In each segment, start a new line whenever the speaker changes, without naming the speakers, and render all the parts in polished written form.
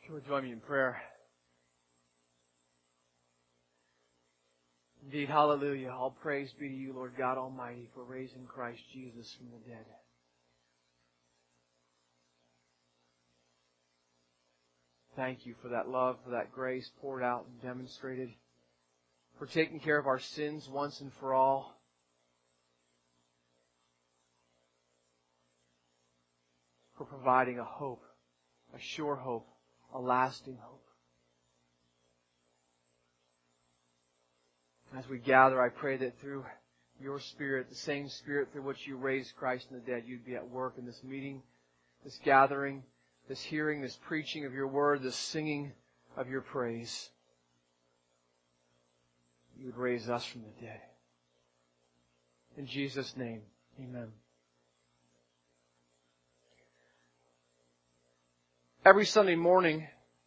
you would join me in prayer. Indeed, hallelujah. All praise be to you, Lord God Almighty, for raising Christ Jesus from the dead. Thank you for that love, for that grace poured out and demonstrated, for taking care of our sins once and for all. For providing a hope, a sure hope, a lasting hope. As we gather, I pray that through your Spirit, the same Spirit through which you raised Christ from the dead, you'd be at work in this meeting, this gathering, this hearing, this preaching of your word, this singing of your praise. You would raise us from the dead. In Jesus' name, amen. Every Sunday morning,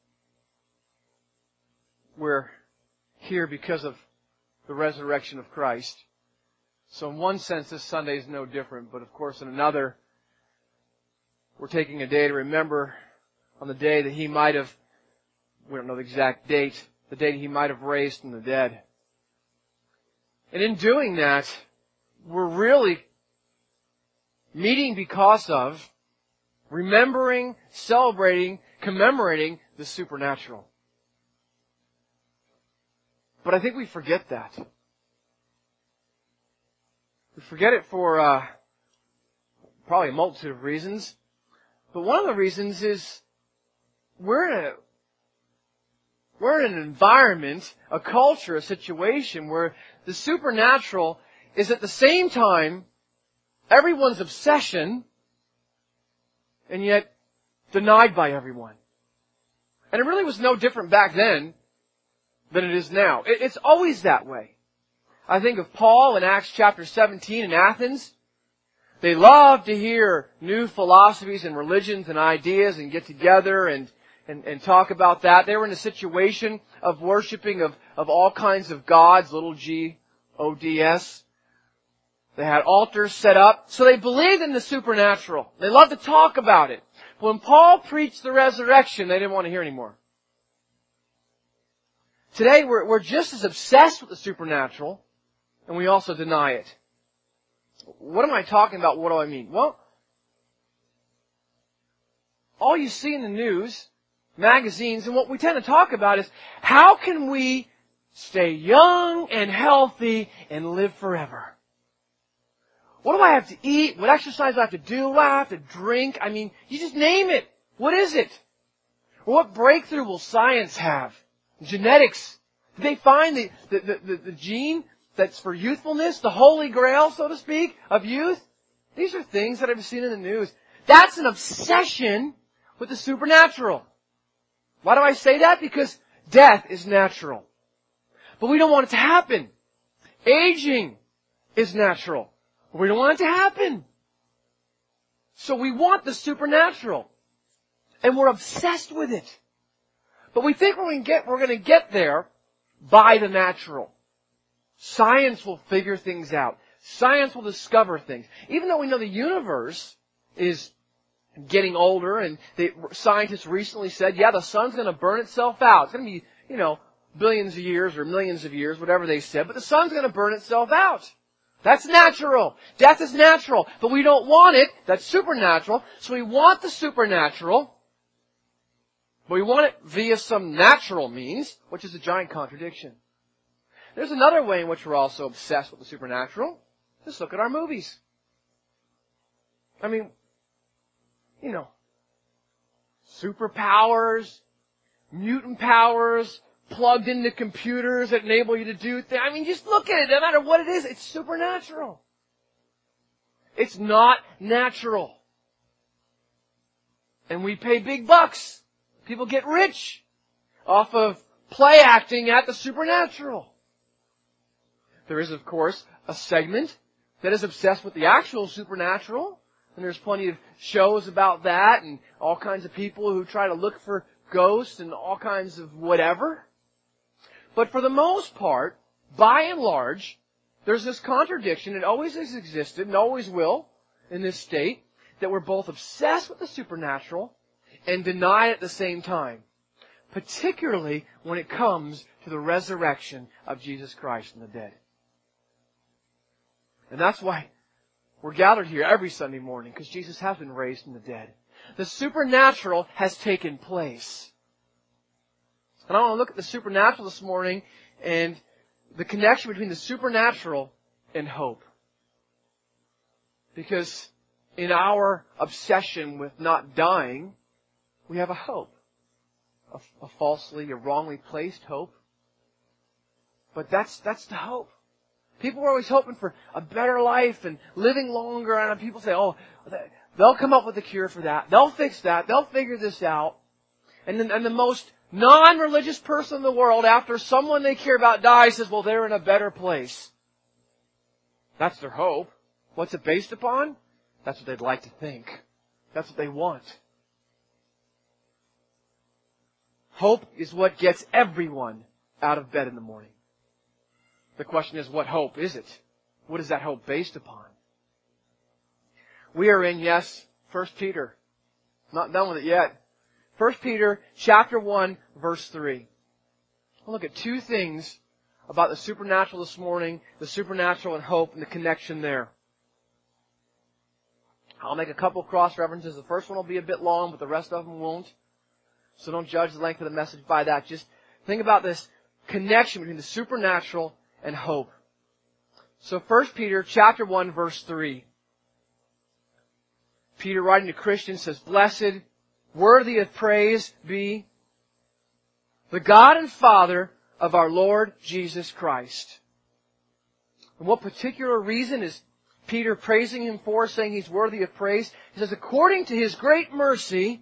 we're here because of the resurrection of Christ. So in one sense, this Sunday is no different. But of course, in another, we're taking a day to remember on the day that He might have, we don't know the exact date, the day that He might have raised from the dead. And in doing that, we're really meeting because of, remembering, celebrating, commemorating the supernatural. But I think we forget that. We forget it for probably a multitude of reasons. But one of the reasons is we're in an environment, a culture, a situation where the supernatural is at the same time everyone's obsession and yet denied by everyone. And it really was no different back then than it is now. It's always that way. I think of Paul in Acts chapter 17 in Athens. They loved to hear new philosophies and religions and ideas and get together and talk about that. They were in a situation of worshiping of all kinds of gods, little g, O-D-S. They had altars set up. So they believed in the supernatural. They loved to talk about it. When Paul preached the resurrection, they didn't want to hear anymore. Today, we're just as obsessed with the supernatural, and we also deny it. What am I talking about? What do I mean? Well, all you see in the news, magazines, and what we tend to talk about is, how can we stay young and healthy and live forever? What do I have to eat? What exercise do I have to do? What do I have to drink? I mean, you just name it. What is it? What breakthrough will science have? Genetics. Did they find the gene that's for youthfulness? The holy grail, so to speak, of youth? These are things that I've seen in the news. That's an obsession with the supernatural. Why do I say that? Because death is natural. But we don't want it to happen. Aging is natural. But we don't want it to happen. So we want the supernatural. And we're obsessed with it. But we think we're going to get there by the natural. Science will figure things out. Science will discover things. Even though we know the universe is getting older, and scientists recently said, yeah, the sun's going to burn itself out. It's going to be, billions of years or millions of years, whatever they said, but the sun's going to burn itself out. That's natural. Death is natural. But we don't want it. That's supernatural. So we want the supernatural. But we want it via some natural means, which is a giant contradiction. There's another way in which we're also obsessed with the supernatural. Just look at our movies. I mean, superpowers, mutant powers, plugged into computers that enable you to do things. I mean, just look at it. No matter what it is, it's supernatural. It's not natural. And we pay big bucks. People get rich off of play acting at the supernatural. There is, of course, a segment that is obsessed with the actual supernatural. And there's plenty of shows about that and all kinds of people who try to look for ghosts and all kinds of whatever. But for the most part, by and large, there's this contradiction. It always has existed and always will in this state, that we're both obsessed with the supernatural and deny it at the same time. particularly when it comes to the resurrection of Jesus Christ from the dead. And that's why we're gathered here every Sunday morning, because Jesus has been raised from the dead. The supernatural has taken place. And I want to look at the supernatural this morning and the connection between the supernatural and hope. Because in our obsession with not dying, we have a hope. A falsely, a wrongly placed hope. But that's the hope. People are always hoping for a better life and living longer, and people say, oh, they'll come up with a cure for that. They'll fix that. They'll figure this out. And the most non-religious person in the world, after someone they care about dies, says, well, they're in a better place. That's their hope. What's it based upon? That's what they'd like to think. That's what they want. Hope is what gets everyone out of bed in the morning. The question is, what hope is it? What is that hope based upon? We are in, 1 Peter. Not done with it yet. 1 Peter chapter 1, verse 3. We'll look at two things about the supernatural this morning, the supernatural and hope and the connection there. I'll make a couple cross references. The first one will be a bit long, but the rest of them won't. So don't judge the length of the message by that. Just think about this connection between the supernatural and hope. So 1 Peter chapter 1, verse 3. Peter, writing to Christians, says, blessed, worthy of praise be the God and Father of our Lord Jesus Christ. And what particular reason is Peter praising Him for, saying He's worthy of praise? He says, according to His great mercy,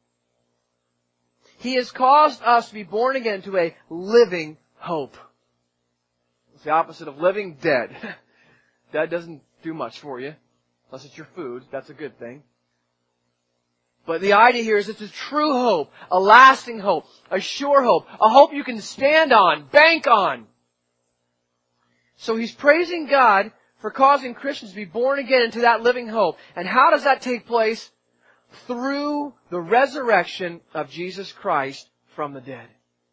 He has caused us to be born again to a living hope. It's the opposite of living, dead. Dead doesn't do much for you, unless it's your food. That's a good thing. But the idea here is it's a true hope, a lasting hope, a sure hope, a hope you can stand on, bank on. So he's praising God for causing Christians to be born again into that living hope. And how does that take place? Through the resurrection of Jesus Christ from the dead.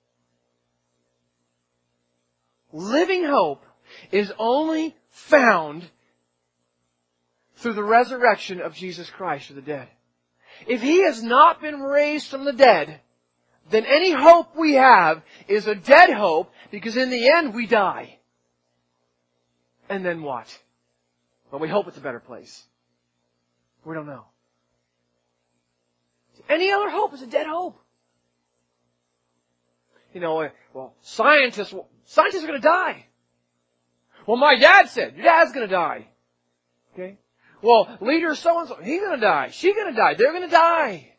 Living hope is only found through the resurrection of Jesus Christ from the dead. If He has not been raised from the dead, then any hope we have is a dead hope, because in the end we die. And then what? Well, we hope it's a better place. We don't know. Any other hope is a dead hope. You know, well, scientists are going to die. Well, my dad said, your dad's going to die. Okay? Well, leader so-and-so, he's going to die. She's going to die. They're going to die.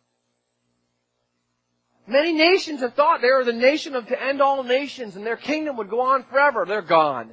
Many nations have thought they were the nation to end all nations and their kingdom would go on forever. They're gone.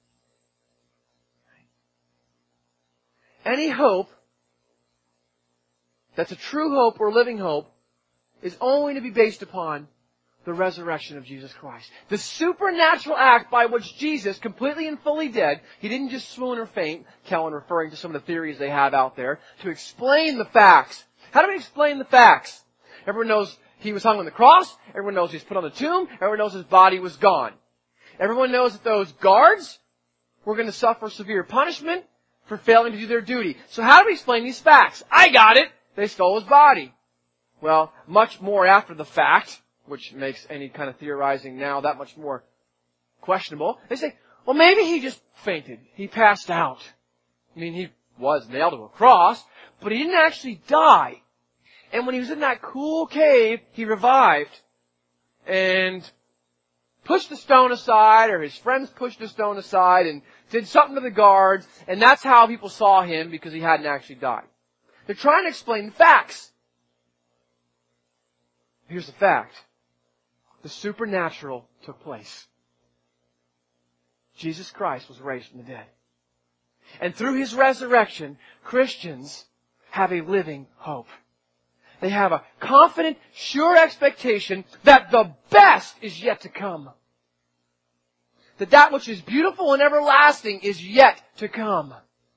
Any hope that's a true hope or living hope is only to be based upon the resurrection of Jesus Christ. The supernatural act by which Jesus, completely and fully dead, He didn't just swoon or faint, Kellen referring to some of the theories they have out there, to explain the facts. How do we explain the facts? Everyone knows He was hung on the cross. Everyone knows He was put on the tomb. Everyone knows His body was gone. Everyone knows that those guards were going to suffer severe punishment for failing to do their duty. So how do we explain these facts? I got it. They stole His body. Well, much more after the fact, which makes any kind of theorizing now that much more questionable. They say, well, maybe He just fainted. He passed out. I mean, He was nailed to a cross, but He didn't actually die. And when He was in that cool cave, He revived and pushed the stone aside, or His friends pushed the stone aside and did something to the guards, and that's how people saw Him, because He hadn't actually died. They're trying to explain the facts. Here's the fact. The supernatural took place. Jesus Christ was raised from the dead. And through His resurrection, Christians have a living hope. They have a confident, sure expectation that the best is yet to come. That which is beautiful and everlasting is yet to come.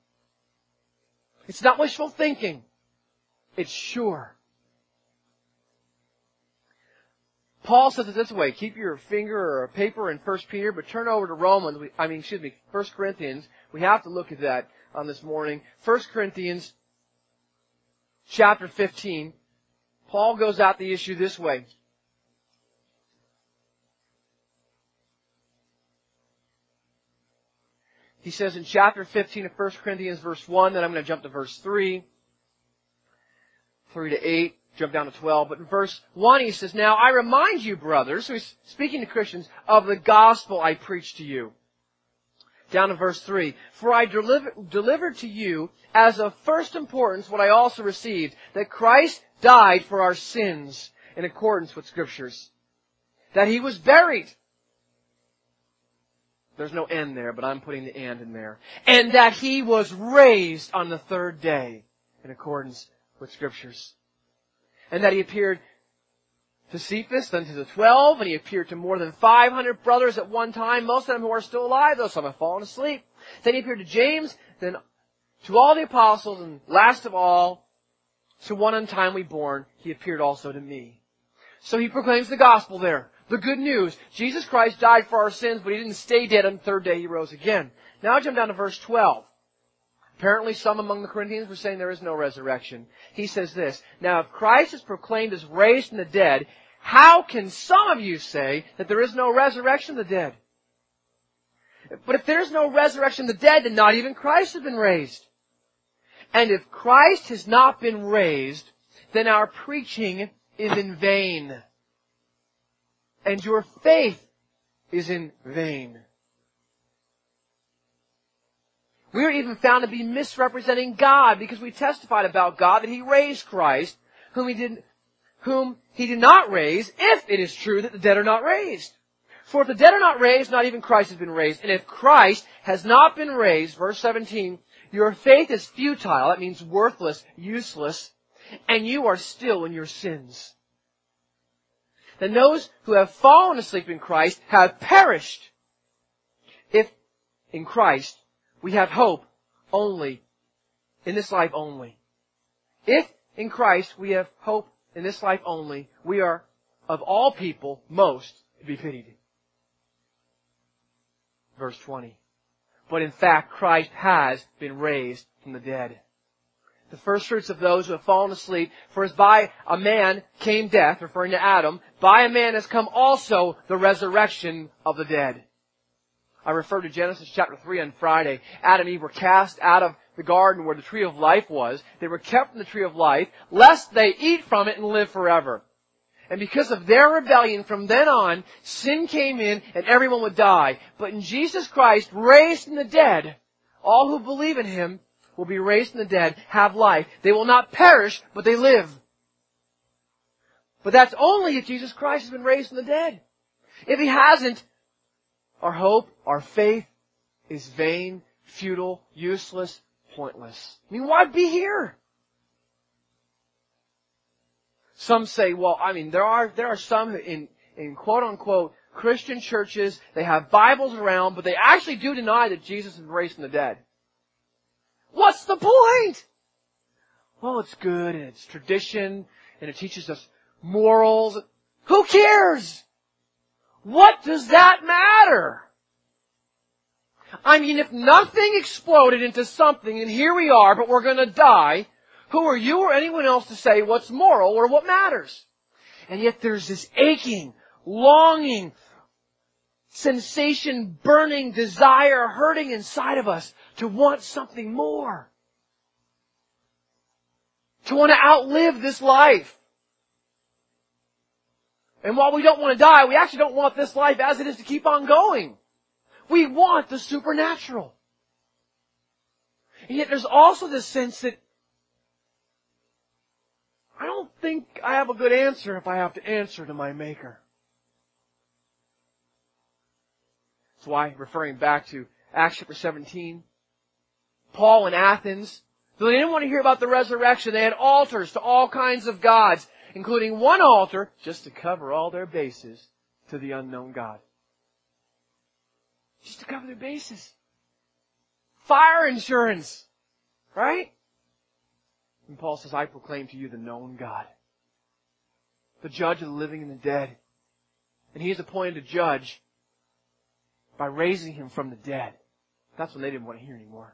It's not wishful thinking. It's sure. Paul says it this way. Keep your finger or a paper in 1 Peter, but turn over to 1 Corinthians. We have to look at that on this morning. 1 Corinthians chapter 15. Paul goes at the issue this way. He says in chapter 15 of 1 Corinthians verse 1, then I'm going to jump to verse 3 to 8, jump down to 12. But in verse 1 he says, now I remind you, brothers, so he's speaking to Christians, of the gospel I preached to you. Down to verse 3, for I delivered to you as of first importance what I also received, that Christ died for our sins in accordance with Scriptures, that He was buried. There's no "and" there, but I'm putting the "and" in there. And that He was raised on the third day in accordance with Scriptures. And that He appeared to Cephas, then to the 12, and He appeared to more than 500 brothers at one time, most of them who are still alive, though some have fallen asleep. Then He appeared to James, then to all the apostles, and last of all, to one untimely born, He appeared also to me. So He proclaims the gospel there. The good news. Jesus Christ died for our sins, but He didn't stay dead on the third day He rose again. Now jump down to verse 12. Apparently some among the Corinthians were saying there is no resurrection. He says this, now if Christ is proclaimed as raised from the dead, how can some of you say that there is no resurrection of the dead? But if there is no resurrection of the dead, then not even Christ has been raised. And if Christ has not been raised, then our preaching is in vain. And your faith is in vain. We are even found to be misrepresenting God because we testified about God that He raised Christ, whom He did not raise, if it is true that the dead are not raised. For if the dead are not raised, not even Christ has been raised. And if Christ has not been raised, verse 17, your faith is futile, that means worthless, useless, and you are still in your sins. Then those who have fallen asleep in Christ have perished. If in Christ we have hope only, in this life only. If in Christ we have hope in this life only, we are, of all people, most to be pitied. Verse 20. But in fact, Christ has been raised from the dead. The first fruits of those who have fallen asleep, for as by a man came death, referring to Adam, by a man has come also the resurrection of the dead. I referred to Genesis chapter 3 on Friday. Adam and Eve were cast out of the garden where the tree of life was. They were kept from the tree of life, lest they eat from it and live forever. And because of their rebellion, from then on, sin came in and everyone would die. But in Jesus Christ, raised from the dead, all who believe in Him will be raised from the dead, have life. They will not perish, but they live. But that's only if Jesus Christ has been raised from the dead. If He hasn't, our hope, our faith is vain, futile, useless, pointless. I mean, why be here? Some say, well, there are some in quote unquote Christian churches, they have Bibles around, but they actually do deny that Jesus is raised from the dead. What's the point? Well, it's good and it's tradition and it teaches us morals. Who cares? What does that matter? If nothing exploded into something and here we are, but we're going to die, who are you or anyone else to say what's moral or what matters? And yet there's this aching, longing, sensation, burning desire, hurting inside of us to want something more. To want to outlive this life. And while we don't want to die, we actually don't want this life as it is to keep on going. We want the supernatural. And yet there's also this sense that I don't think I have a good answer if I have to answer to my Maker. That's why, referring back to Acts chapter 17, Paul in Athens, though they didn't want to hear about the resurrection, they had altars to all kinds of gods, including one altar just to cover all their bases to the unknown God. Just to cover their bases. Fire insurance. Right? And Paul says, I proclaim to you the known God. The judge of the living and the dead. and He is appointed to judge by raising Him from the dead. That's when they didn't want to hear anymore.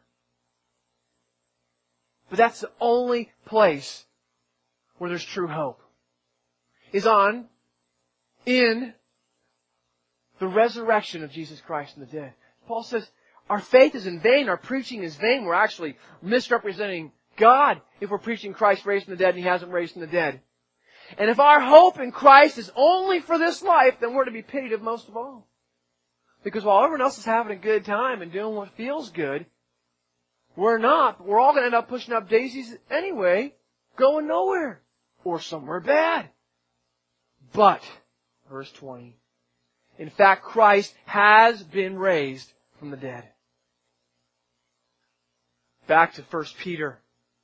But that's the only place where there's true hope. Is in the resurrection of Jesus Christ from the dead. Paul says, our faith is in vain, our preaching is vain. We're actually misrepresenting God if we're preaching Christ raised from the dead and He hasn't raised from the dead. And if our hope in Christ is only for this life, then we're to be pitied of most of all. Because while everyone else is having a good time and doing what feels good, we're not. We're all going to end up pushing up daisies anyway, going nowhere or somewhere bad. But, verse 20, in fact, Christ has been raised from the dead. Back to 1 Peter.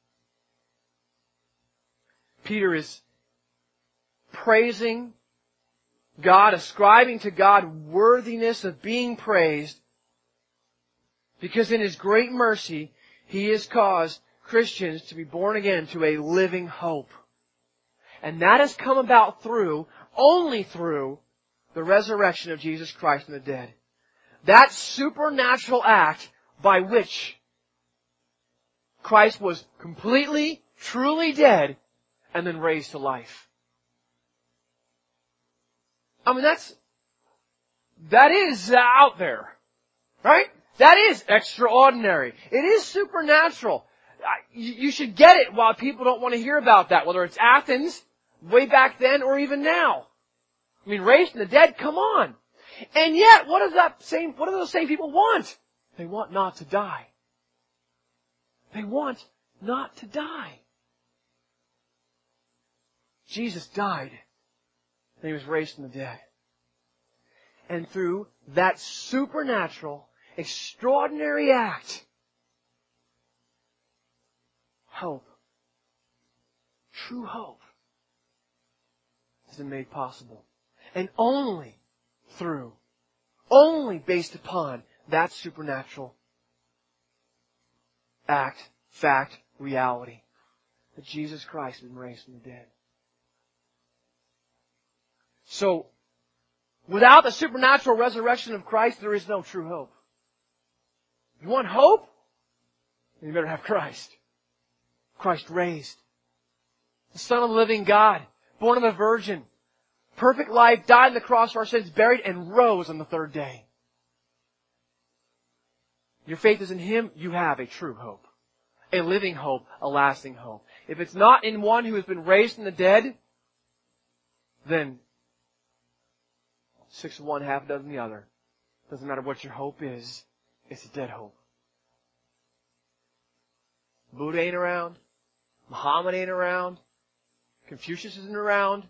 Peter is praising God, ascribing to God worthiness of being praised, because in His great mercy, He has caused Christians to be born again to a living hope. And that has come about only through the resurrection of Jesus Christ from the dead. That supernatural act by which Christ was completely, truly dead and then raised to life. I mean, that is out there. Right? That is extraordinary. It is supernatural. You should get it while people don't want to hear about that, whether it's Athens, way back then, or even now. I mean, raised from the dead, come on. And yet, what do those same people want? They want not to die. They want not to die. Jesus died, and He was raised from the dead. And through that supernatural, extraordinary act, hope, true hope, has been made possible. And only based upon that supernatural act, fact, reality, that Jesus Christ has been raised from the dead. So, without the supernatural resurrection of Christ, there is no true hope. You want hope? You better have Christ. Christ raised. The Son of the living God, born of a virgin, perfect life, died on the cross for our sins, buried, and rose on the third day. Your faith is in Him, you have a true hope. A living hope, a lasting hope. If it's not in one who has been raised from the dead, then 6 of one, half a dozen the other. Doesn't matter what your hope is, it's a dead hope. Buddha ain't around. Muhammad ain't around. Confucius isn't around.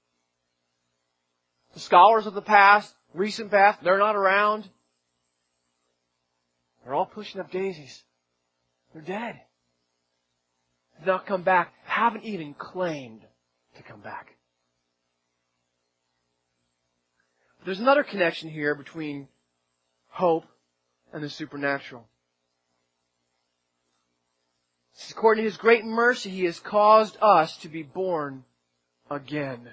The scholars of the past, recent past, they're not around. They're all pushing up daisies. They're dead. Have not come back. Haven't even claimed to come back. There's another connection here between hope and the supernatural. According to His great mercy, He has caused us to be born again.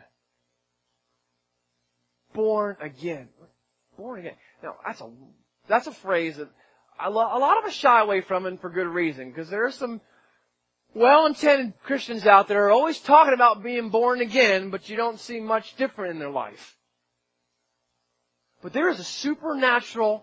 Born again. Born again. Now, that's a phrase that a lot of us shy away from, and for good reason, because there are some well-intended Christians out there who are always talking about being born again, but you don't see much different in their life. But there is a supernatural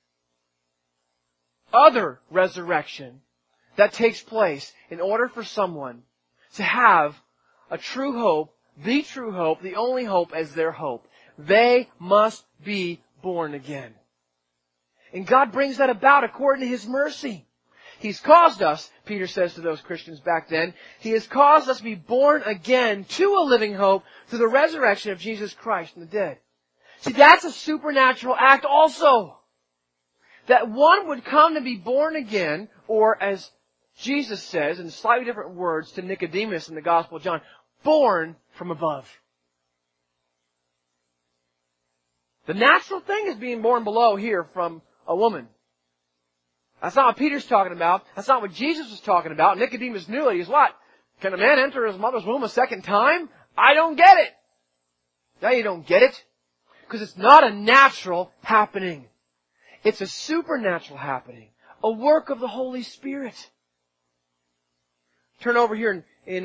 other resurrection that takes place in order for someone to have a true hope, the only hope as their hope. They must be born again. And God brings that about according to His mercy. He's caused us, Peter says to those Christians back then, He has caused us to be born again to a living hope through the resurrection of Jesus Christ from the dead. See, that's a supernatural act also. That one would come to be born again, or as Jesus says in slightly different words to Nicodemus in the Gospel of John, born from above. The natural thing is being born below here from a woman. That's not what Peter's talking about. That's not what Jesus was talking about. Nicodemus knew it. He's what? Can a man enter his mother's womb a second time? I don't get it. Now you don't get it. Because it's not a natural happening. It's a supernatural happening. A work of the Holy Spirit. Turn over here in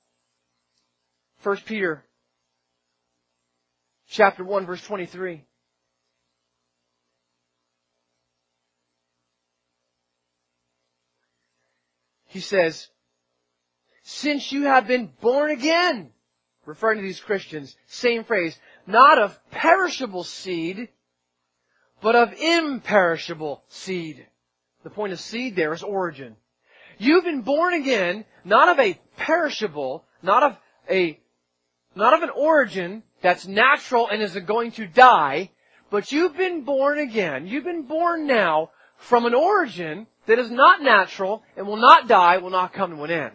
1 Peter chapter 1, verse 23. He says, since you have been born again, referring to these Christians, same phrase, not of perishable seed, but of imperishable seed. The point of seed there is origin. You've been born again, not of a perishable, not of an origin that's natural and is going to die, but you've been born again. You've been born now from an origin that is not natural and will not die, will not come to an end.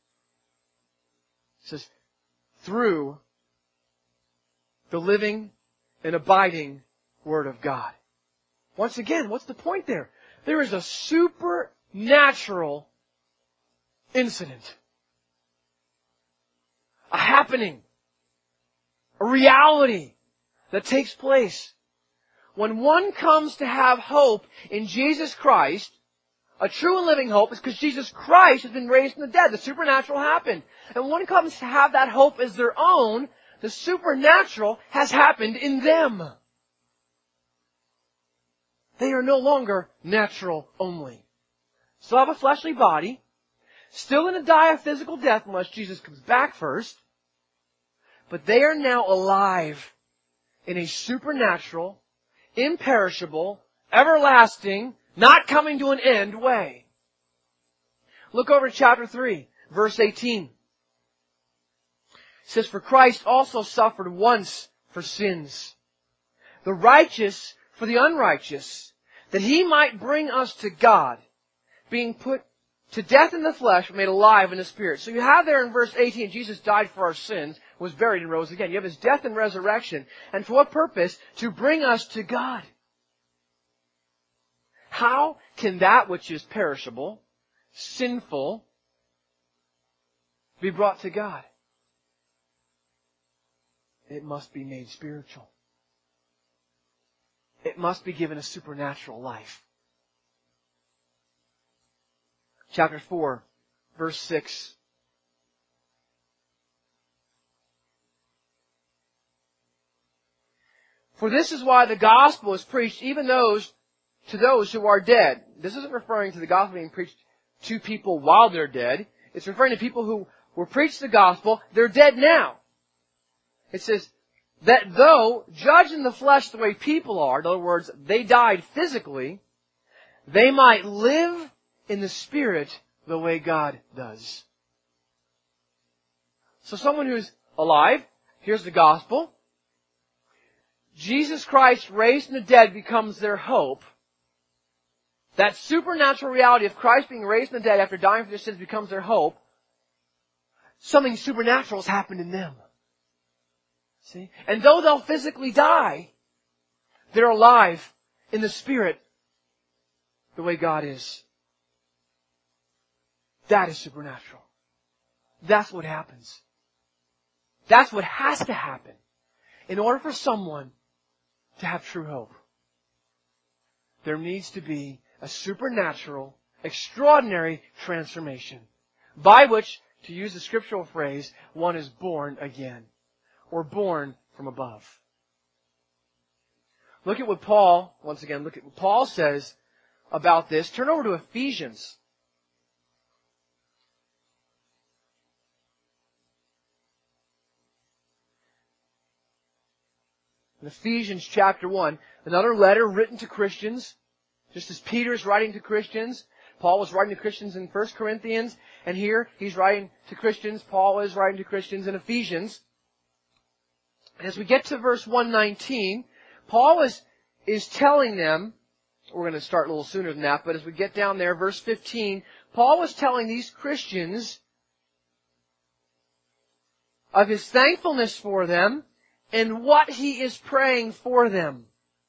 It says, through the living and abiding Word of God. Once again, what's the point there? There is a supernatural incident. A happening. A reality that takes place. When one comes to have hope in Jesus Christ, a true and living hope is because Jesus Christ has been raised from the dead. The supernatural happened. And when one comes to have that hope as their own, the supernatural has happened in them. They are no longer natural only. Still have a fleshly body. Still going to die a physical death unless Jesus comes back first. But they are now alive in a supernatural, imperishable, everlasting, not coming to an end way. Look over to chapter 3, verse 18. It says, for Christ also suffered once for sins, the righteous for the unrighteous, that He might bring us to God, being put to death in the flesh, but made alive in the Spirit. So you have there in verse 18, Jesus died for our sins, was buried and rose again. You have His death and resurrection. And for what purpose? To bring us to God. How can that which is perishable, sinful, be brought to God? It must be made spiritual. It must be given a supernatural life. Chapter 4, verse 6. For this is why the gospel is preached even to those who are dead. This isn't referring to the gospel being preached to people while they're dead. It's referring to people who were preached the gospel, they're dead now. It says that though judged in the flesh the way people are, in other words, they died physically, they might live in the Spirit the way God does. So someone who's alive, here's the gospel. Jesus Christ raised from the dead becomes their hope. That supernatural reality of Christ being raised from the dead after dying for their sins becomes their hope. Something supernatural has happened in them. See? And though they'll physically die, they're alive in the Spirit the way God is. That is supernatural. That's what happens. That's what has to happen in order for someone to have true hope. There needs to be a supernatural, extraordinary transformation by which, to use the scriptural phrase, one is born again or born from above. Look at what Paul says about this. Turn over to Ephesians. In Ephesians chapter 1, another letter written to Christians, just as Peter is writing to Christians. Paul was writing to Christians in 1 Corinthians, and here he's writing to Christians. Paul is writing to Christians in Ephesians. And as we get to verse 119, Paul is telling them, we're going to start a little sooner than that, but as we get down there, verse 15, Paul was telling these Christians of his thankfulness for them and what he is praying for them.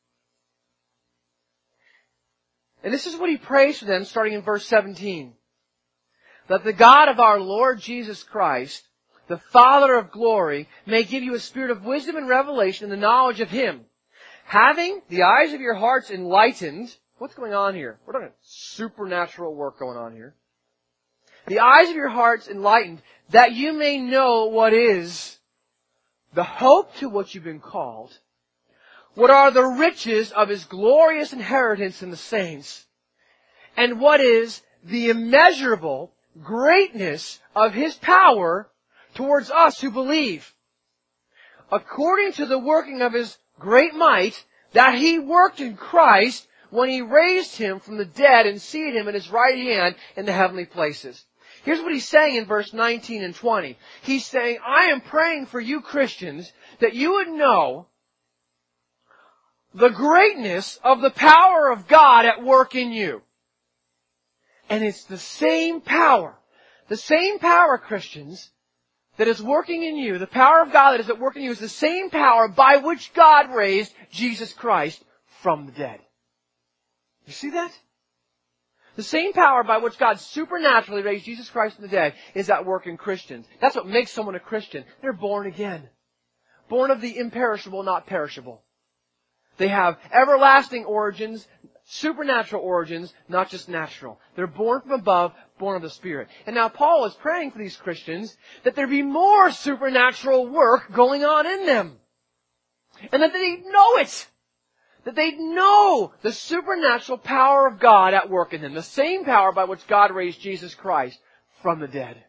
And this is what he prays for them starting in verse 17. That the God of our Lord Jesus Christ, the Father of glory, may give you a spirit of wisdom and revelation in the knowledge of Him, having the eyes of your hearts enlightened. What's going on here? We're talking supernatural work going on here. The eyes of your hearts enlightened, that you may know what is the hope to which you've been called, what are the riches of His glorious inheritance in the saints, and what is the immeasurable greatness of His power towards us who believe, according to the working of His great might that He worked in Christ when He raised Him from the dead and seated Him at His right hand in the heavenly places. Here's what He's saying in verse 19 and 20. He's saying, I am praying for you Christians that you would know the greatness of the power of God at work in you. And it's the same power, Christians, that is working in you. The power of God that is at work in you is the same power by which God raised Jesus Christ from the dead. You see that? The same power by which God supernaturally raised Jesus Christ from the dead is at work in Christians. That's what makes someone a Christian. They're born again. Born of the imperishable, not perishable. They have everlasting origins, supernatural origins, not just natural. They're born from above, born of the Spirit. And now Paul is praying for these Christians that there be more supernatural work going on in them. And that they know it. That they know the supernatural power of God at work in them. The same power by which God raised Jesus Christ from the dead.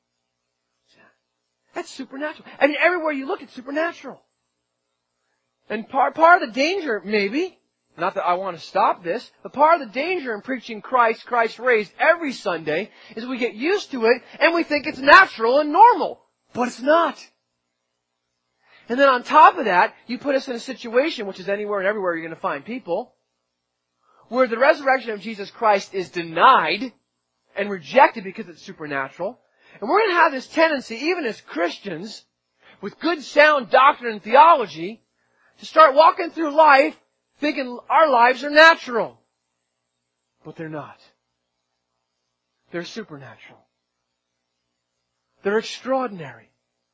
That's supernatural. I mean, everywhere you look, it's supernatural. And part of the danger, maybe, not that I want to stop this, but part of the danger in preaching Christ raised every Sunday is we get used to it and we think it's natural and normal. But it's not. And then on top of that, you put us in a situation, which is anywhere and everywhere you're going to find people, where the resurrection of Jesus Christ is denied and rejected because it's supernatural. And we're going to have this tendency, even as Christians, with good sound doctrine and theology, to start walking through life thinking our lives are natural. But they're not. They're supernatural. They're extraordinary.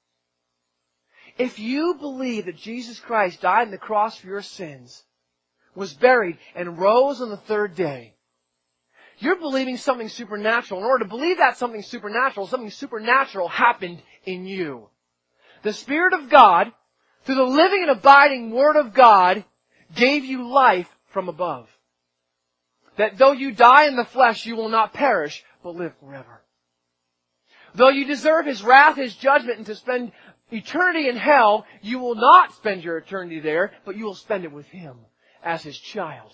If you believe that Jesus Christ died on the cross for your sins, was buried, and rose on the third day, you're believing something supernatural. In order to believe that something supernatural happened in you. The Spirit of God, through the living and abiding Word of God, gave you life from above. That though you die in the flesh, you will not perish, but live forever. Though you deserve His wrath, His judgment, and to spend eternity in hell, you will not spend your eternity there, but you will spend it with Him as His child.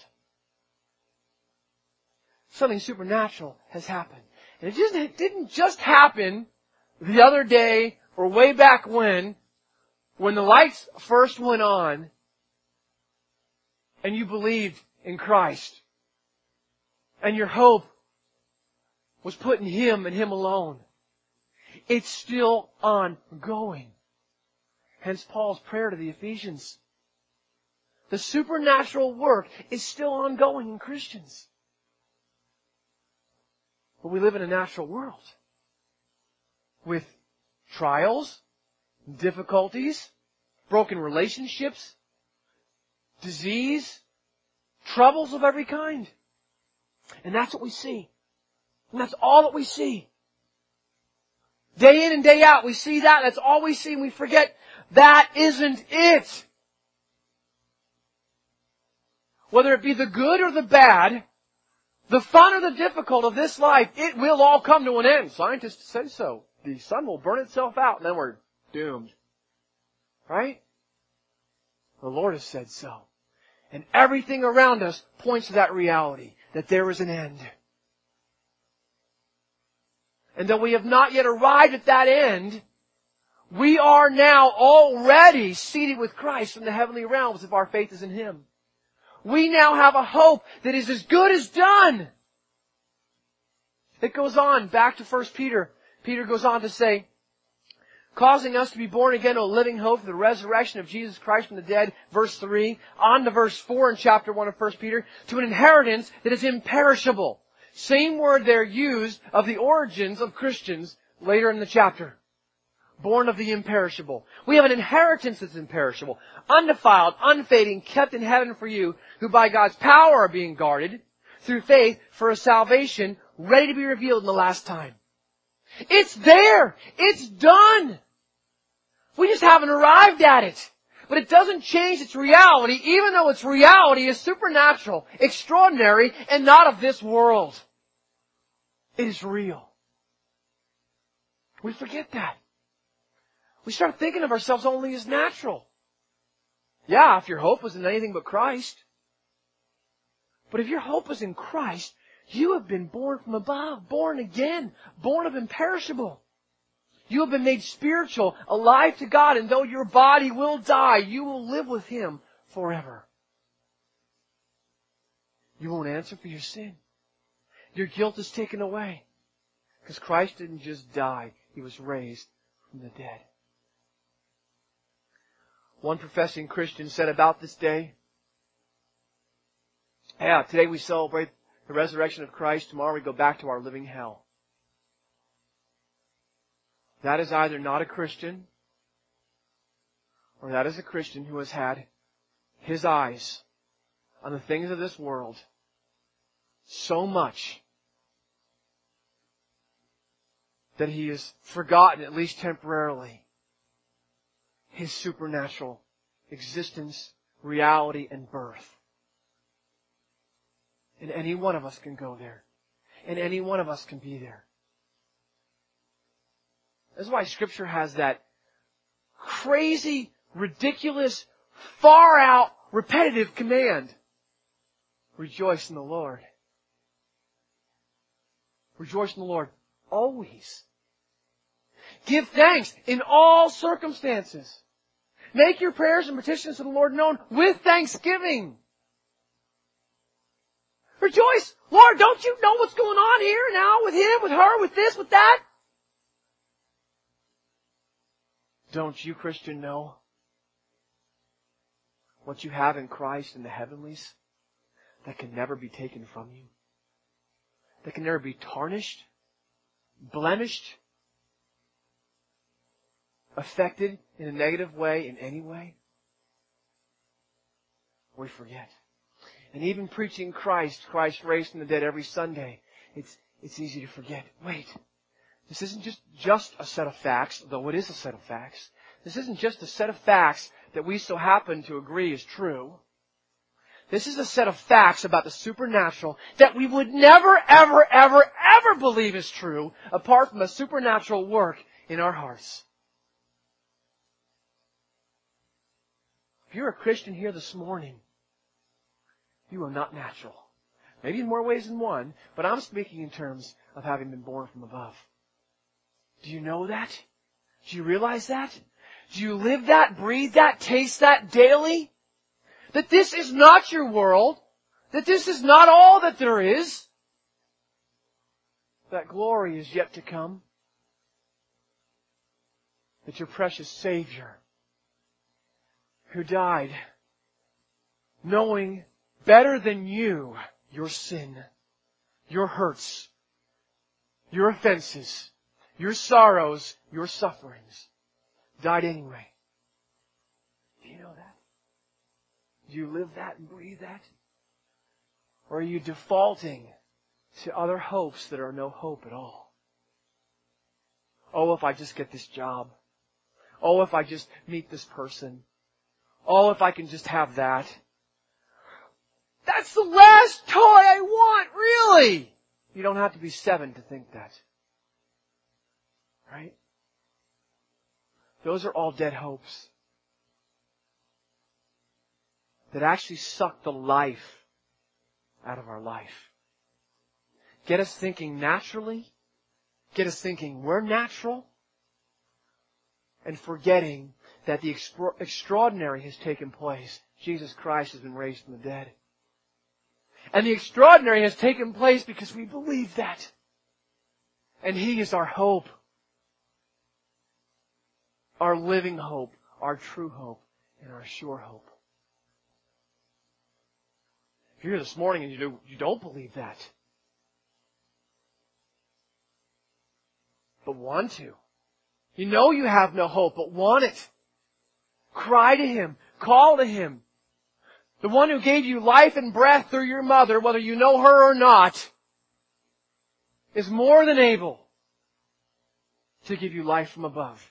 Something supernatural has happened. And it didn't just happen the other day or way back when the lights first went on and you believed in Christ and your hope was put in Him and Him alone. It's still ongoing. Hence Paul's prayer to the Ephesians. The supernatural work is still ongoing in Christians. But we live in a natural world with trials, difficulties, broken relationships, disease, troubles of every kind. And that's what we see. And that's all that we see. Day in and day out, we see that. That's all we see. And we forget that isn't it. Whether it be the good or the bad, the fun or the difficult of this life, it will all come to an end. Scientists say so. The sun will burn itself out and then we're doomed. Right? The Lord has said so. And everything around us points to that reality, that there is an end. And though we have not yet arrived at that end, we are now already seated with Christ in the heavenly realms if our faith is in Him. We now have a hope that is as good as done. It goes on, back to 1 Peter. Peter goes on to say, causing us to be born again to a living hope for the resurrection of Jesus Christ from the dead, verse 3, on to verse 4 in chapter 1 of 1 Peter, to an inheritance that is imperishable. Same word there used of the origins of Christians later in the chapter. born of the imperishable. We have an inheritance that's imperishable, undefiled, unfading, kept in heaven for you, who by God's power are being guarded through faith for a salvation ready to be revealed in the last time. It's there. It's done. We just haven't arrived at it. But it doesn't change its reality, even though its reality is supernatural, extraordinary, and not of this world. It is real. We forget that. We start thinking of ourselves only as natural. Yeah, if your hope was in anything but Christ. But if your hope is in Christ, you have been born from above, born again, born of imperishable. You have been made spiritual, alive to God, and though your body will die, you will live with Him forever. You won't answer for your sin. Your guilt is taken away. Because Christ didn't just die, He was raised from the dead. One professing Christian said about this day, yeah, today we celebrate the resurrection of Christ. Tomorrow we go back to our living hell. That is either not a Christian, or that is a Christian who has had his eyes on the things of this world so much that he has forgotten, at least temporarily, His supernatural existence, reality, and birth. And any one of us can go there. And any one of us can be there. That's why Scripture has that crazy, ridiculous, far out, repetitive command. Rejoice in the Lord. Rejoice in the Lord always. Give thanks in all circumstances. Make your prayers and petitions to the Lord known with thanksgiving. Rejoice. Lord, don't you know what's going on here now with him, with her, with this, with that? Don't you, Christian, know what you have in Christ in the heavenlies that can never be taken from you? That can never be tarnished, blemished, affected in a negative way in any way? We forget. And even preaching Christ raised from the dead every Sunday, it's easy to forget. Wait, this isn't just a set of facts, though it is a set of facts. This isn't just a set of facts that we so happen to agree is true. This is a set of facts about the supernatural that we would never, ever, ever, ever believe is true apart from a supernatural work in our hearts. If you're a Christian here this morning, you are not natural. Maybe in more ways than one, but I'm speaking in terms of having been born from above. Do you know that? Do you realize that? Do you live that, breathe that, taste that daily? That this is not your world. That this is not all that there is. That glory is yet to come. That your precious Savior, who died knowing better than you your sin, your hurts, your offenses, your sorrows, your sufferings, died anyway. Do you know that? Do you live that and breathe that? Or are you defaulting to other hopes that are no hope at all? Oh, if I just get this job. Oh, if I just meet this person. Oh, if I can just have that. That's the last toy I want, really! You don't have to be 7 to think that. Right? Those are all dead hopes that actually suck the life out of our life. Get us thinking naturally, get us thinking we're natural, and forgetting that the extraordinary has taken place. Jesus Christ has been raised from the dead. And the extraordinary has taken place because we believe that. And He is our hope. Our living hope, our true hope, and our sure hope. If you're here this morning and you don't believe that, but want to, You know you have no hope, but want it. Cry to Him. Call to Him. The one who gave you life and breath through your mother, whether you know her or not, is more than able to give you life from above.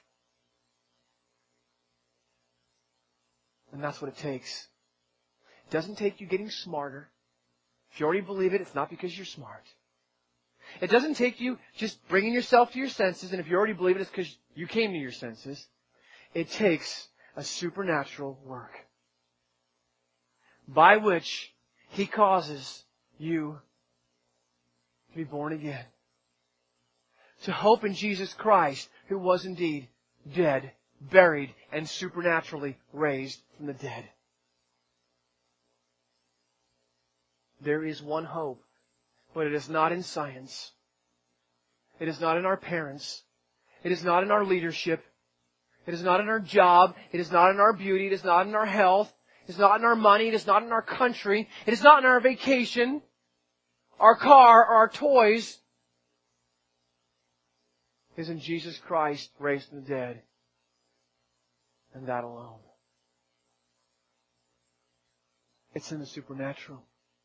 And that's what it takes. It doesn't take you getting smarter. If you already believe it, it's not because you're smart. It doesn't take you just bringing yourself to your senses, and if you already believe it, it's because you came to your senses. It takes a supernatural work by which He causes you to be born again. To hope in Jesus Christ, who was indeed dead, buried, and supernaturally raised from the dead. There is one hope, but it is not in science. It is not in our parents. It is not in our leadership. It is not in our job. It is not in our beauty. It is not in our health. It is not in our money. It is not in our country. It is not in our vacation, our car, or our toys. It is in Jesus Christ raised from the dead. And that alone. It's in the supernatural.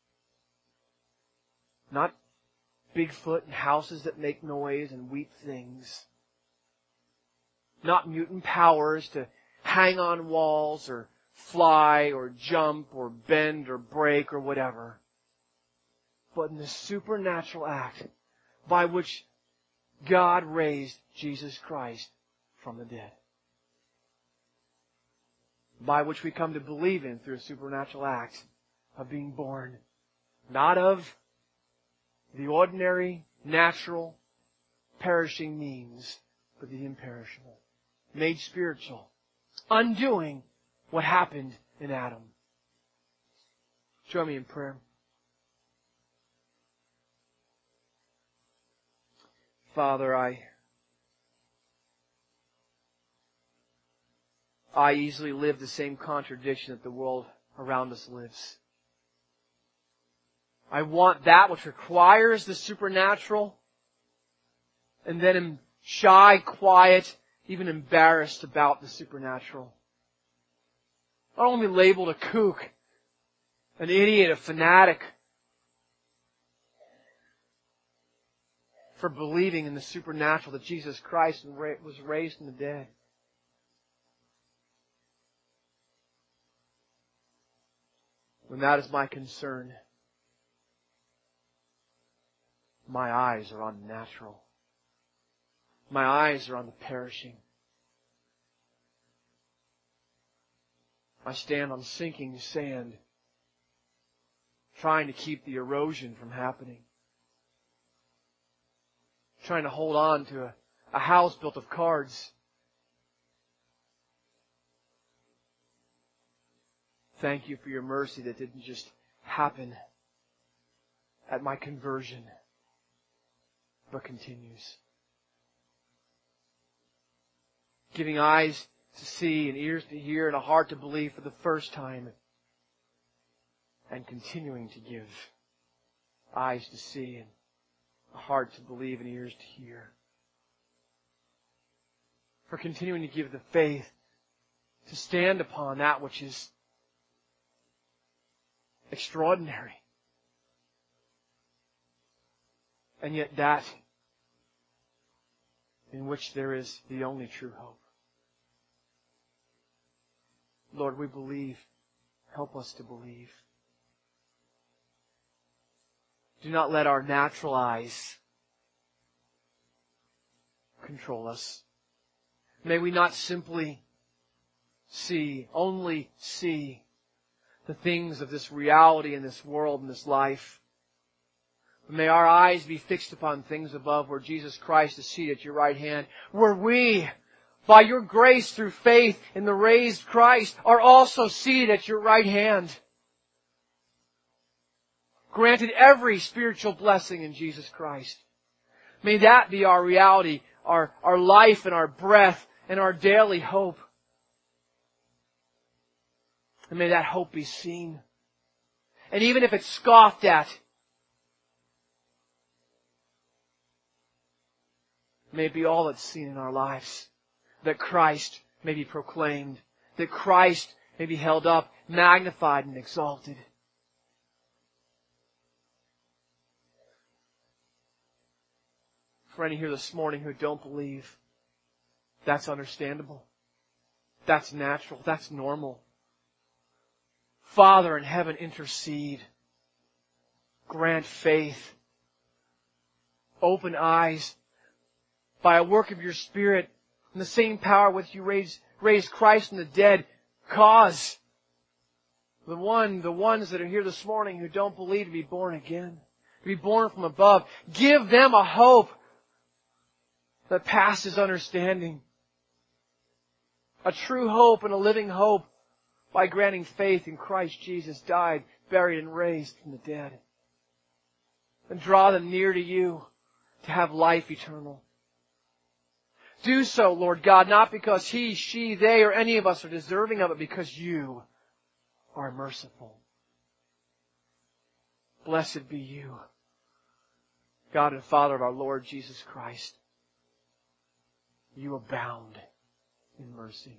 Not Bigfoot and houses that make noise and weep things. Not mutant powers to hang on walls or fly or jump or bend or break or whatever. But in the supernatural act by which God raised Jesus Christ from the dead. By which we come to believe in through a supernatural act of being born, not of the ordinary, natural, perishing means, but the imperishable. Made spiritual. Undoing what happened in Adam. Join me in prayer. Father, I easily live the same contradiction that the world around us lives. I want that which requires the supernatural, and then am shy, quiet, even embarrassed about the supernatural. I don't want to be labeled a kook, an idiot, a fanatic, for believing in the supernatural that Jesus Christ was raised from the dead. When that is my concern, my eyes are on the natural. My eyes are on the perishing. I stand on sinking sand, trying to keep the erosion from happening. Trying to hold on to a house built of cards. Thank you for your mercy that didn't just happen at my conversion, but continues. Giving eyes to see and ears to hear and a heart to believe for the first time, and continuing to give eyes to see and a heart to believe and ears to hear. For continuing to give the faith to stand upon that which is extraordinary. And yet that in which there is the only true hope. Lord, we believe. Help us to believe. Do not let our natural eyes control us. May we not simply only see the things of this reality in this world and this life. But may our eyes be fixed upon things above, where Jesus Christ is seated at your right hand, where we, by your grace through faith in the raised Christ, are also seated at your right hand. Granted every spiritual blessing in Jesus Christ. May that be our reality, our life and our breath and our daily hope. And may that hope be seen. And even if it's scoffed at, may it be all that's seen in our lives that Christ may be proclaimed, that Christ may be held up, magnified, and exalted. For any here this morning who don't believe, that's understandable. That's natural. That's normal. Father in heaven, intercede. Grant faith. Open eyes. By a work of your Spirit, and the same power with you raised Christ from the dead, cause the ones that are here this morning who don't believe to be born again, to be born from above. Give them a hope that passes understanding. A true hope and a living hope by granting faith in Christ Jesus, died, buried, and raised from the dead. And draw them near to you to have life eternal. Do so, Lord God, not because he, she, they, or any of us are deserving of it, because you are merciful. Blessed be you, God and Father of our Lord Jesus Christ. You abound in mercy.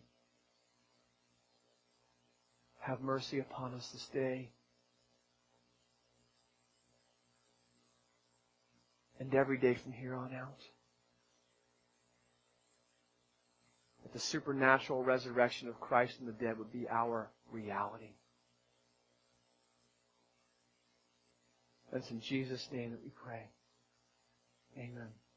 Have mercy upon us this day and every day from here on out. That the supernatural resurrection of Christ from the dead would be our reality. And it's in Jesus' name that we pray. Amen.